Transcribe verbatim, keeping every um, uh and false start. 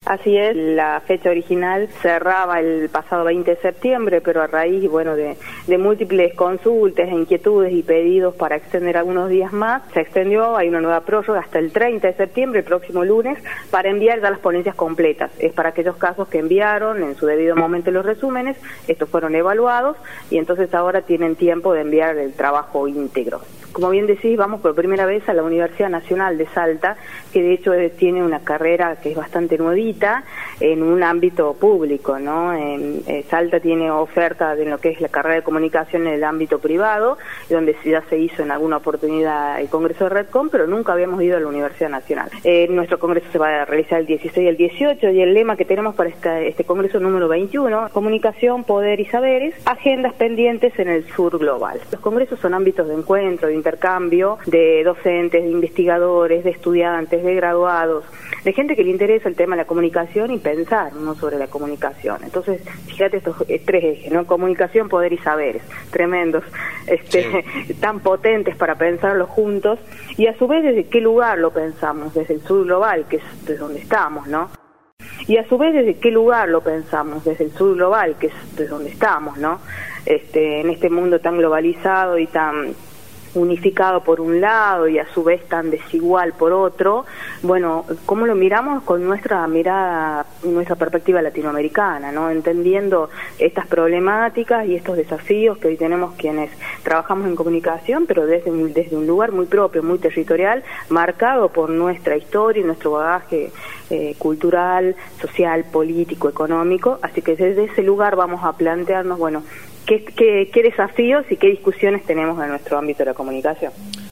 Así es, la fecha original cerraba el pasado veinte de septiembre, pero a raíz, bueno, de, de múltiples consultas, inquietudes y pedidos para extender algunos días más, se extendió, hay una nueva prórroga hasta el treinta de septiembre, el próximo lunes, para enviar ya las ponencias completas. Es para aquellos casos que enviaron en su debido momento los resúmenes, estos fueron evaluados y entonces ahora tienen tiempo de enviar el trabajo íntegro. Como bien decís, vamos por primera vez a la Universidad Nacional de Salta, que de hecho tiene una carrera que es bastante nuevita en un ámbito público, ¿no? En, eh, Salta tiene oferta de lo que es la carrera de comunicación en el ámbito privado, donde ya se hizo en alguna oportunidad el Congreso de Redcom, pero nunca habíamos ido a la Universidad Nacional. Eh, nuestro Congreso se va a realizar el dieciséis y el dieciocho, y el lema que tenemos para esta, este Congreso número veintiuno, Comunicación, Poder y Saberes, agendas pendientes en el sur global. Los congresos son ámbitos de encuentro, de intercambio de docentes, de investigadores, de estudiantes, de graduados, de gente que le interesa el tema de la comunicación y pensar, ¿no?, sobre la comunicación. Entonces, fíjate estos tres ejes, ¿no? Comunicación, poder y saberes, tremendos, este, sí. tan potentes para pensarlos juntos, y a su vez desde qué lugar lo pensamos, desde el sur global, que es desde donde estamos, ¿no? Y a su vez desde qué lugar lo pensamos, desde el sur global, que es desde donde estamos, ¿no? Este, en este mundo tan globalizado y tan unificado por un lado y a su vez tan desigual por otro, bueno, ¿cómo lo miramos? Con nuestra mirada, nuestra perspectiva latinoamericana, ¿no? Entendiendo estas problemáticas y estos desafíos que hoy tenemos quienes trabajamos en comunicación, pero desde un, desde un lugar muy propio, muy territorial, marcado por nuestra historia y nuestro bagaje eh, cultural, social, político, económico, así que desde ese lugar vamos a plantearnos, bueno, ¿Qué, qué, qué desafíos y qué discusiones tenemos en nuestro ámbito de la comunicación?